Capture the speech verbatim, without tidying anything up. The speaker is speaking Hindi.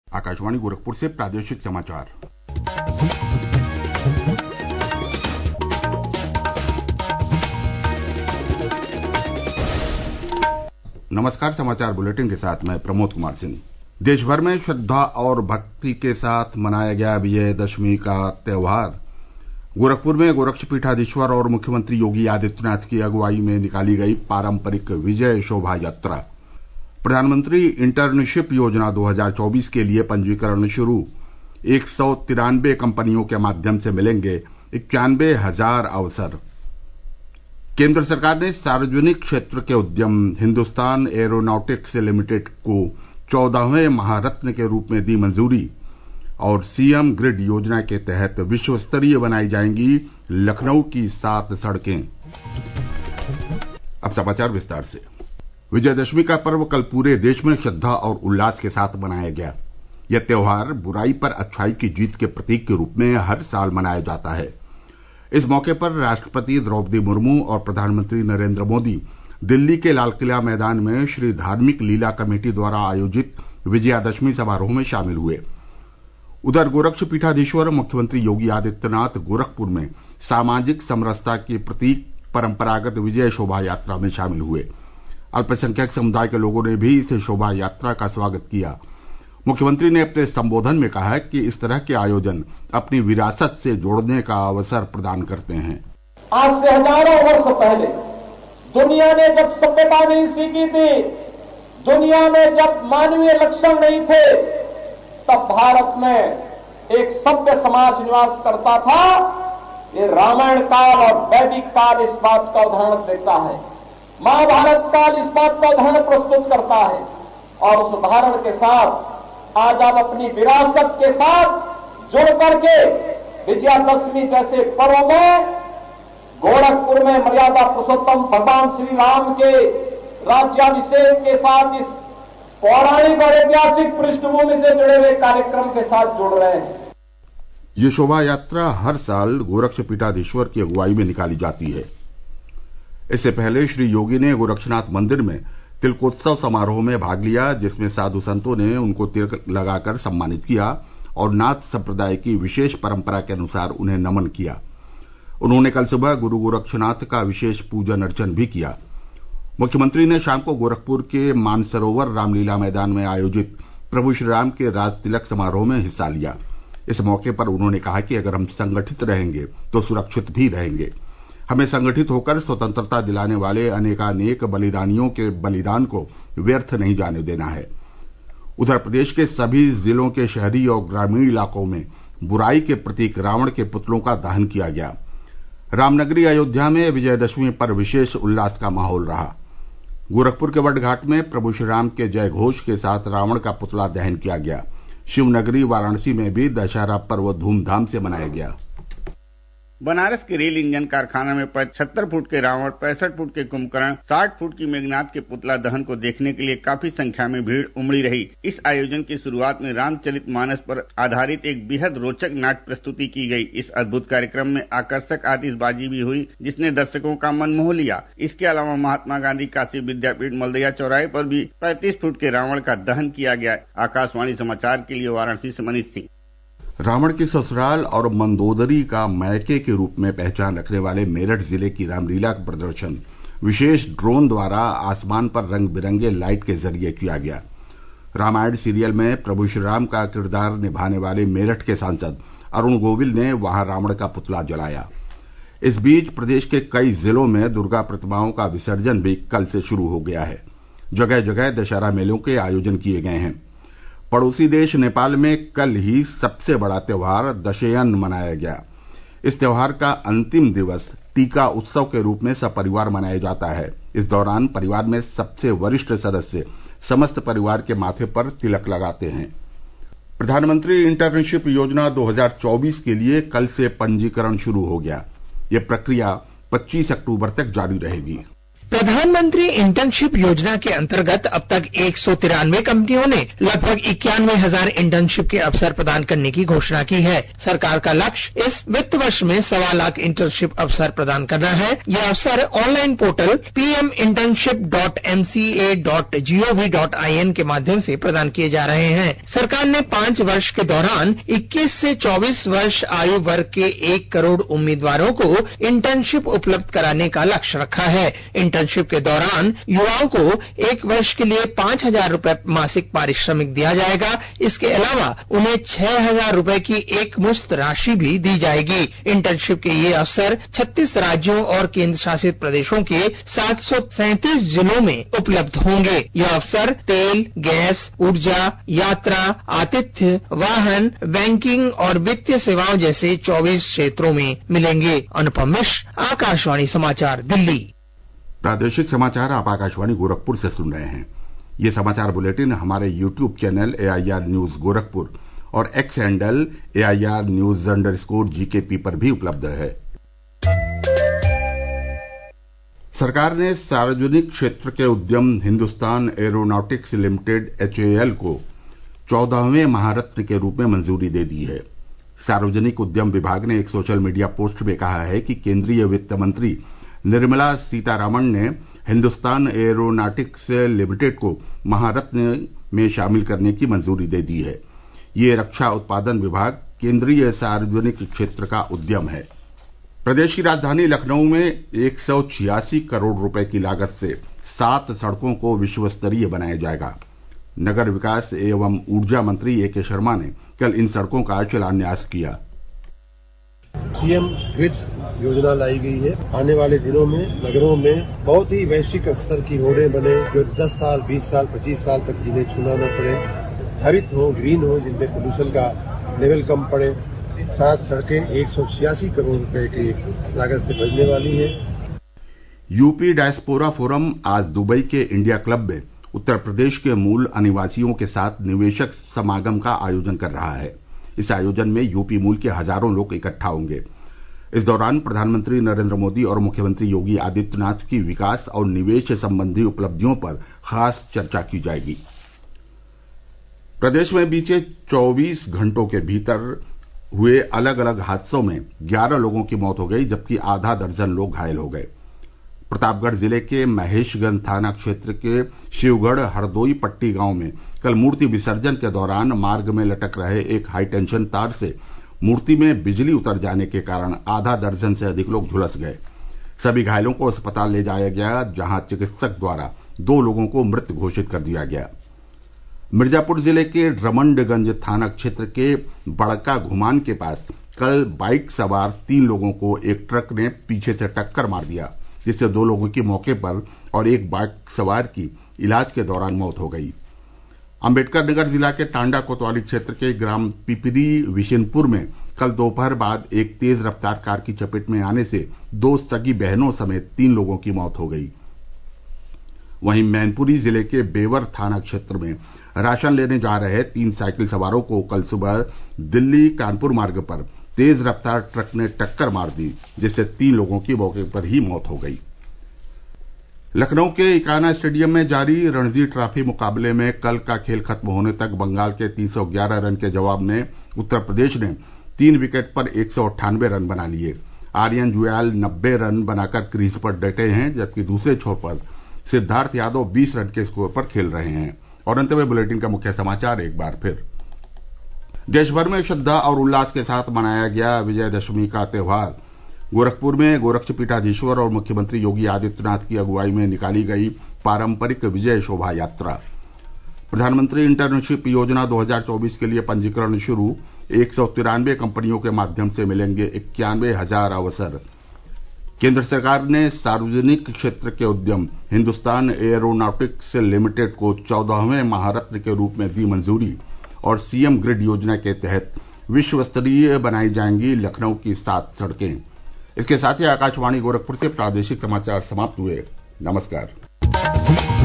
आकाशवाणी गोरखपुर से प्रादेशिक समाचार। नमस्कार। समाचार बुलेटिन के साथ मैं प्रमोद कुमार सिंह। देश भर में श्रद्धा और भक्ति के साथ मनाया गया विजयदशमी का त्योहार। गोरखपुर में गोरक्षपीठाधीश्वर और मुख्यमंत्री योगी आदित्यनाथ की अगुवाई में निकाली गई पारंपरिक विजय शोभा यात्रा। प्रधानमंत्री इंटर्नशिप योजना दो हजार चौबीस के लिए पंजीकरण शुरू। एक सौ तिरानवे कंपनियों के माध्यम से मिलेंगे इक्यानवे हजार अवसर। केंद्र सरकार ने सार्वजनिक क्षेत्र के उद्यम हिंदुस्तान एरोनॉटिक्स लिमिटेड को चौदहवें महारत्न के रूप में दी मंजूरी। और सीएम ग्रिड योजना के तहत विश्व स्तरीय बनाई जाएंगी लखनऊ की सात सड़कें। अब समाचार विस्तार से। विजयदशमी का पर्व कल पूरे देश में श्रद्धा और उल्लास के साथ मनाया गया। यह त्योहार बुराई पर अच्छाई की जीत के प्रतीक के रूप में हर साल मनाया जाता है। इस मौके पर राष्ट्रपति द्रौपदी मुर्मू और प्रधानमंत्री नरेंद्र मोदी दिल्ली के लाल किला मैदान में श्री धार्मिक लीला कमेटी द्वारा आयोजित विजयादशमी समारोह में शामिल हुए। उधर गोरक्षपीठाधीश्वर मुख्यमंत्री योगी आदित्यनाथ गोरखपुर में सामाजिक समरसता के प्रतीक परंपरागत विजय शोभा यात्रा में शामिल हुए। अल्पसंख्यक समुदाय के लोगों ने भी इस शोभा यात्रा का स्वागत किया। मुख्यमंत्री ने अपने संबोधन में कहा कि इस तरह के आयोजन अपनी विरासत से जोड़ने का अवसर प्रदान करते हैं। आज से हजारों वर्ष पहले दुनिया ने जब सभ्यता नहीं सीखी थी, दुनिया में जब मानवीय लक्षण नहीं थे, तब भारत में एक सभ्य समाज निवास करता था। ये रामायण काल और वैदिक काल इस बात का उदाहरण देता है। महाभारत काल इस बात का उदाहरण प्रस्तुत करता है। और उस उदाहरण के साथ आज आप अपनी विरासत के साथ जुड़ करके विजयादशमी जैसे पर्व में गोरखपुर में मर्यादा पुरुषोत्तम भगवान श्री राम के राज्याभिषेक के साथ इस पौराणिक और ऐतिहासिक पृष्ठभूमि से जुड़े हुए कार्यक्रम के साथ जुड़ रहे हैं। ये शोभा यात्रा हर साल गोरक्षपीठाधीश्वर की अगुवाई में निकाली जाती है। इससे पहले श्री योगी ने गोरक्षनाथ मंदिर में तिलकोत्सव समारोह में भाग लिया, जिसमें साधु संतों ने उनको तिलक लगाकर सम्मानित किया और नाथ संप्रदाय की विशेष परंपरा के अनुसार उन्हें नमन किया। उन्होंने कल सुबह गुरु गोरक्षनाथ का विशेष पूजन अर्चन भी किया। मुख्यमंत्री ने शाम को गोरखपुर के मानसरोवर रामलीला मैदान में आयोजित प्रभु श्रीराम के राज तिलक समारोह में हिस्सा लिया। इस मौके पर उन्होंने कहा कि अगर हम संगठित रहेंगे तो सुरक्षित भी रहेंगे। हमें संगठित होकर स्वतंत्रता दिलाने वाले अनेकानेक बलिदानियों के बलिदान को व्यर्थ नहीं जाने देना है। उधर प्रदेश के सभी जिलों के शहरी और ग्रामीण इलाकों में बुराई के प्रतीक रावण के पुतलों का दहन किया गया। रामनगरी अयोध्या में विजयदशमी पर विशेष उल्लास का माहौल रहा। गोरखपुर के वट घाट में प्रभु श्रीराम के जय घोष के साथ रावण का पुतला दहन किया गया। शिवनगरी वाराणसी में भी दशहरा पर्व धूमधाम से मनाया गया। बनारस के रेल इंजन कारखाना में पचहत्तर फुट के रावण, पैंसठ फुट के कुंभकर्ण, साठ फुट की मेघनाथ के पुतला दहन को देखने के लिए काफी संख्या में भीड़ उमड़ी रही। इस आयोजन की शुरुआत में रामचरित मानस पर आधारित एक बेहद रोचक नाट्य प्रस्तुति की गई। इस अद्भुत कार्यक्रम में आकर्षक आतिशबाजी भी हुई, जिसने दर्शकों का मन मोह लिया। इसके अलावा महात्मा गांधी काशी विद्यापीठ मलदैया चौराहे पर भी पैंतीस फुट के रावण का दहन किया गया। आकाशवाणी समाचार के लिए वाराणसी से मनीष सिंह। रावण की ससुराल और मंदोदरी का मैके के रूप में पहचान रखने वाले मेरठ जिले की रामलीला का प्रदर्शन विशेष ड्रोन द्वारा आसमान पर रंग बिरंगे लाइट के जरिए किया गया। रामायण सीरियल में प्रभु श्रीराम का किरदार निभाने वाले मेरठ के सांसद अरुण गोविल ने वहां रावण का पुतला जलाया। इस बीच प्रदेश के कई जिलों में दुर्गा प्रतिमाओं का विसर्जन भी कल से शुरू हो गया है। जगह जगह दशहरा मेलों के आयोजन किए गए हैं। पड़ोसी देश नेपाल में कल ही सबसे बड़ा त्योहार दशेयन मनाया गया। इस त्योहार का अंतिम दिवस टीका उत्सव के रूप में सपरिवार मनाया जाता है। इस दौरान परिवार में सबसे वरिष्ठ सदस्य समस्त परिवार के माथे पर तिलक लगाते हैं। प्रधानमंत्री इंटर्नशिप योजना दो हजार चौबीस के लिए कल से पंजीकरण शुरू हो गया। यह प्रक्रिया पच्चीस अक्टूबर तक जारी रहेगी। प्रधानमंत्री इंटर्नशिप योजना के अंतर्गत अब तक एक सौ तिरानवे कंपनियों ने लगभग इक्यानवे हजार इंटर्नशिप के अवसर प्रदान करने की घोषणा की है। सरकार का लक्ष्य इस वित्त वर्ष में सवा लाख इंटर्नशिप अवसर प्रदान करना है। यह अवसर online portal P M internship dot M C A dot G O V dot I N के माध्यम से प्रदान किए जा रहे हैं। सरकार ने पांच वर्ष के दौरान इक्कीस से चौबीस वर्ष आयु वर्ग के एक करोड़ उम्मीदवारों को इंटर्नशिप उपलब्ध कराने का लक्ष्य रखा है। इंटर्नशिप के दौरान युवाओं को एक वर्ष के लिए पांच हजार रूपये मासिक पारिश्रमिक दिया जाएगा। इसके अलावा उन्हें छह हजार रूपये की एक मुश्त राशि भी दी जाएगी। इंटर्नशिप के ये अवसर छत्तीस राज्यों और केंद्र शासित प्रदेशों के सात सौ सैंतीस जिलों में उपलब्ध होंगे। यह अवसर तेल, गैस, ऊर्जा, यात्रा, आतिथ्य, वाहन, बैंकिंग और वित्तीय सेवाओं जैसे चौबीस क्षेत्रों में मिलेंगे। अनुपम मिश्र, आकाशवाणी समाचार, दिल्ली। प्रादेशिक समाचार आप आकाशवाणी गोरखपुर से सुन रहे हैं। ये समाचार बुलेटिन हमारे YouTube channel A I R news Gorakhpur और X handle A I R news underscore G K P पर भी उपलब्ध है। सरकार ने सार्वजनिक क्षेत्र के उद्यम Hindustan aeronautics limited H A L को चौदहवें महारत्न के रूप में मंजूरी दे दी है। सार्वजनिक उद्यम विभाग ने एक सोशल मीडिया पोस्ट में कहा है कि केंद्रीय वित्त मंत्री निर्मला सीतारामन ने हिंदुस्तान एरोनॉटिक्स लिमिटेड को महारत्न में शामिल करने की मंजूरी दे दी है। ये रक्षा उत्पादन विभाग केंद्रीय सार्वजनिक क्षेत्र का उद्यम है। प्रदेश की राजधानी लखनऊ में एक सौ छियासी करोड़ रुपए की लागत से सात सड़कों को विश्व स्तरीय बनाया जाएगा। नगर विकास एवं ऊर्जा मंत्री ए के शर्मा ने कल इन सड़कों का शिलान्यास किया। सीएम ग्रिड्स योजना लाई गई है। आने वाले दिनों में नगरों में बहुत ही वैश्विक स्तर की रोडें बने जो दस साल, बीस साल, पच्चीस साल तक जिन्हें छूना न पड़े, हरित हो, ग्रीन हो, जिनमें प्रदूषण का लेवल कम पड़े। सात सड़कें एक सौ छियासी करोड़ रुपए की लागत से बनने वाली है। यूपी डायस्पोरा फोरम आज दुबई के इंडिया क्लब में उत्तर प्रदेश के मूल अनिवासियों के साथ निवेशक समागम का आयोजन कर रहा है। इस आयोजन में यूपी मूल के हजारों लोग इकट्ठा होंगे। इस दौरान प्रधानमंत्री नरेंद्र मोदी और मुख्यमंत्री योगी आदित्यनाथ की विकास और निवेश संबंधी उपलब्धियों पर खास चर्चा की जाएगी। प्रदेश में बीते चौबीस घंटों के भीतर हुए अलग अलग हादसों में ग्यारह लोगों की मौत हो गई, जबकि आधा दर्जन लोग घायल हो गए। प्रतापगढ़ जिले के महेशगंज थाना क्षेत्र के शिवगढ़ हरदोई पट्टी गांव में कल मूर्ति विसर्जन के दौरान मार्ग में लटक रहे एक हाईटेंशन तार से मूर्ति में बिजली उतर जाने के कारण आधा दर्जन से अधिक लोग झुलस गए। सभी घायलों को अस्पताल ले जाया गया, जहां चिकित्सक द्वारा दो लोगों को मृत घोषित कर दिया गया। मिर्जापुर जिले के ड्रमंडगंज थाना क्षेत्र के बड़का घुमान के पास कल बाइक सवार तीन लोगों को एक ट्रक ने पीछे से टक्कर मार दिया, जिससे दो लोगों की मौके पर और एक बाइक सवार की इलाज के दौरान मौत हो गई। अम्बेडकर नगर जिला के टांडा कोतवाली क्षेत्र के ग्राम पिपरी विशनपुर में कल दोपहर बाद एक तेज रफ्तार कार की चपेट में आने से दो सगी बहनों समेत तीन लोगों की मौत हो गई। वहीं मैनपुरी जिले के बेवर थाना क्षेत्र में राशन लेने जा रहे तीन साइकिल सवारों को कल सुबह दिल्ली कानपुर मार्ग पर तेज रफ्तार ट्रक ने टक्कर मार दी, जिससे तीन लोगों की मौके पर ही मौत हो गई। लखनऊ के इकाना स्टेडियम में जारी रणजी ट्रॉफी मुकाबले में कल का खेल खत्म होने तक बंगाल के तीन सौ ग्यारह रन के जवाब में उत्तर प्रदेश ने तीन विकेट पर एक सौ अट्ठानबे रन बना लिए। आर्यन जुयाल नब्बे रन बनाकर क्रीज पर डटे हैं, जबकि दूसरे छोर पर सिद्धार्थ यादव बीस रन के स्कोर पर खेल रहे हैं। और अंत में बुलेटिन का मुख्य समाचार एक बार फिर। देश भर में श्रद्धा और उल्लास के साथ मनाया गया विजयदशमी का त्योहार। गोरखपुर में गोरक्षपीठाधीश्वर और मुख्यमंत्री योगी आदित्यनाथ की अगुवाई में निकाली गई पारंपरिक विजय शोभा यात्रा। प्रधानमंत्री इंटर्नशिप योजना दो हजार चौबीस के लिए पंजीकरण शुरू। एक सौ तिरानवे कंपनियों के माध्यम से मिलेंगे इक्यानवे हजार अवसर। केंद्र सरकार ने सार्वजनिक क्षेत्र के उद्यम हिंदुस्तान एरोनॉटिक्स लिमिटेड को चौदहवें महारत्न के रूप में दी मंजूरी। और सीएम ग्रिड योजना के तहत विश्व स्तरीय बनाई जाएंगी लखनऊ की सात सड़कें। इसके साथ ही आकाशवाणी गोरखपुर से प्रादेशिक समाचार समाप्त हुए। नमस्कार।